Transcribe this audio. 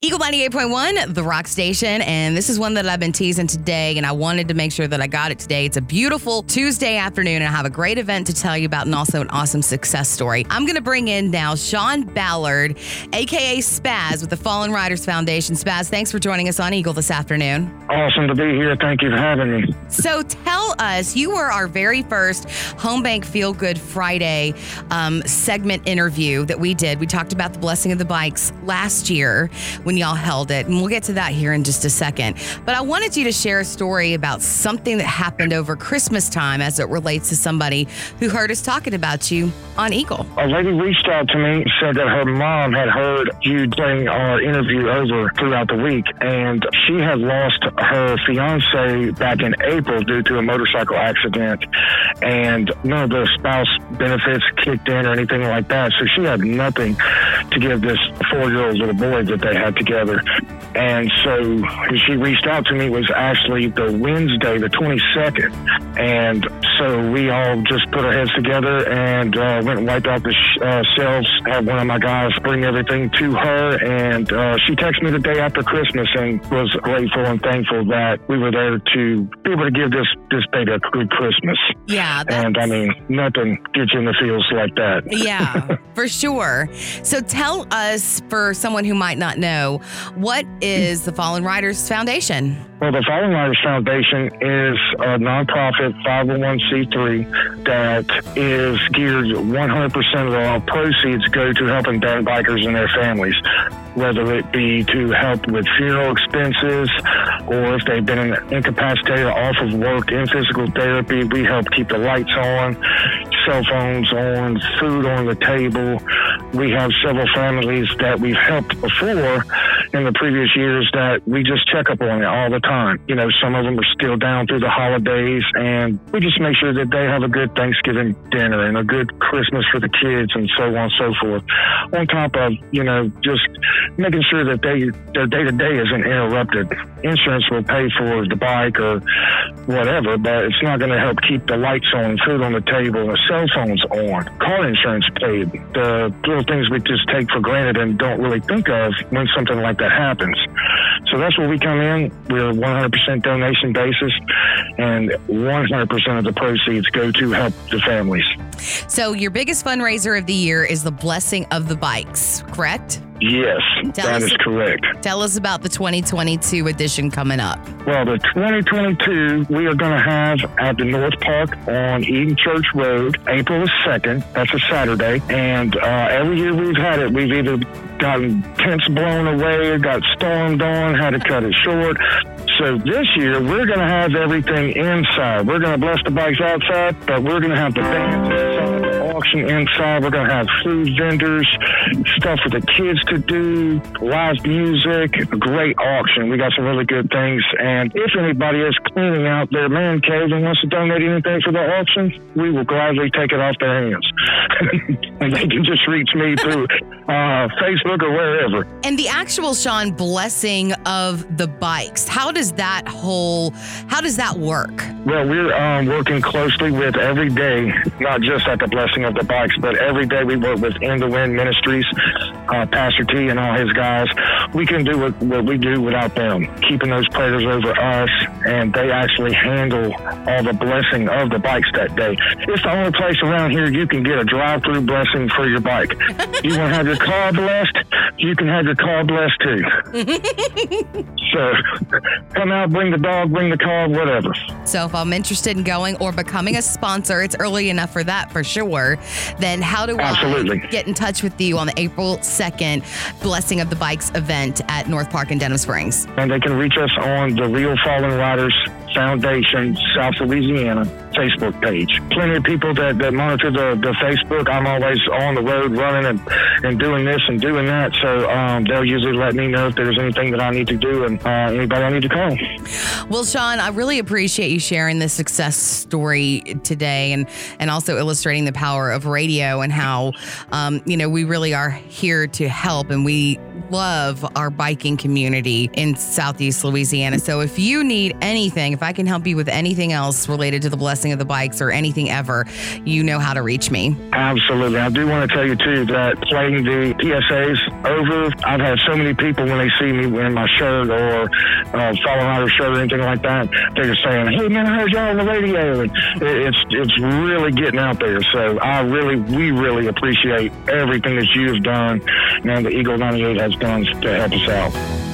Eagle 98.1, the rock station, and this is one that I've been teasing today, and I wanted to make sure that I got it today. It's a beautiful Tuesday afternoon, and I have a great event to tell you about and also an awesome success story. I'm going to bring in now Sean Ballard, a.k.a. Spaz, with the Fallen Riders Foundation. Spaz, thanks for joining us on Eagle this afternoon. Awesome to be here. Thank you for having me. So tell us, you were our very first Home Bank Feel Good Friday segment interview that we did. We talked about the blessing of the bikes last year when y'all held it, and we'll get to that here in just a second. But I wanted you to share a story about something that happened over Christmas time as it relates to somebody who heard us talking about you on Eagle. A lady reached out to me, said that her mom had heard you playing our interview over throughout the week, and she had lost her fiance back in April due to a motorcycle accident, and none of the spouse benefits kicked in or anything like that, so she had nothing to give this 4-year-old little boy that they had together. And so she reached out to me, was actually the Wednesday, the 22nd. And so we all just put our heads together and went and wiped out the shelves, had one of my guys bring everything to her. And she texted me the day after Christmas and was grateful and thankful that we were there to be able to give this baby a good Christmas. Yeah. And I mean, nothing gets you in the feels like that. Yeah, for sure. So tell us, for someone who might not know, what is the Fallen Riders Foundation? Well, the Fallen Riders Foundation is a nonprofit 501c3 that is geared 100% of all proceeds go to helping bad bikers and their families, whether it be to help with funeral expenses or if they've been incapacitated off of work in physical therapy. We help keep the lights on, cell phones on, food on the table. We have several families that we've helped before in the previous years that we just check up on it all the time. You know, some of them are still down through the holidays, and we just make sure that they have a good Thanksgiving dinner and a good Christmas for the kids and so on and so forth. On top of, you know, just making sure that their day-to-day isn't interrupted. Insurance will pay for the bike or whatever, but it's not going to help keep the lights on, food on the table, and cell phones on, car insurance paid, the little things we just take for granted and don't really think of when something like that happens. So that's where we come in. We're 100% donation basis, and 100% of the proceeds go to help the families. So your biggest fundraiser of the year is the Blessing of the Bikes, correct? Yes, that is correct. Tell us about the 2022 edition coming up. Well, the 2022 we are going to have at the North Park on Eden Church Road, April the 2nd. That's a Saturday. And every year we've had it, we've either gotten tents blown away or got stormed on, had to cut it short. So this year, we're going to have everything inside. We're going to bless the bikes outside, but we're going to have the bands inside, the auction inside. We're going to have food vendors, stuff for the kids to do, live music, a great auction. We got some really good things. And if anybody is cleaning out their man cave and wants to donate anything for the auction, we will gladly take it off their hands. And they can just reach me through Facebook or wherever. And the actual, Sean, blessing of the bikes, how does that work? Well, we're working closely with every day, not just at the Blessing of the Bikes, but every day we work with In the Wind Ministries, Pastor T and all his guys. We can do what we do without them, keeping those prayers over us, and they actually handle all the blessing of the bikes that day. It's the only place around here you can get a drive-through blessing for your bike. You want to have your car blessed? You can have your car blessed too. So come out, bring the dog, bring the car, whatever. So if I'm interested in going or becoming a sponsor, it's early enough for that for sure, then how do I get in touch with you on the April 2nd Blessing of the Bikes event at North Park in Denham Springs? And they can reach us on the Real Fallen Riders Foundation, South Louisiana Facebook page. Plenty of people that monitor the Facebook. I'm always on the road running and doing this and doing that. So they'll usually let me know if there's anything that I need to do and anybody I need to call. Well, Sean, I really appreciate you sharing this success story today and also illustrating the power of radio and how, we really are here to help, and we love our biking community in Southeast Louisiana. So if you need anything, if I can help you with anything else related to the Blessing Blessing of the Bikes or anything ever, you know how to reach me. Absolutely. I do want to tell you, too, that playing the PSAs over, I've had so many people when they see me wearing my shirt or Fallen Rider shirt or anything like that, they're saying, hey, man, I heard y'all on the radio. And it's really getting out there. So we really appreciate everything that you've done and the Eagle 98 has done to help us out.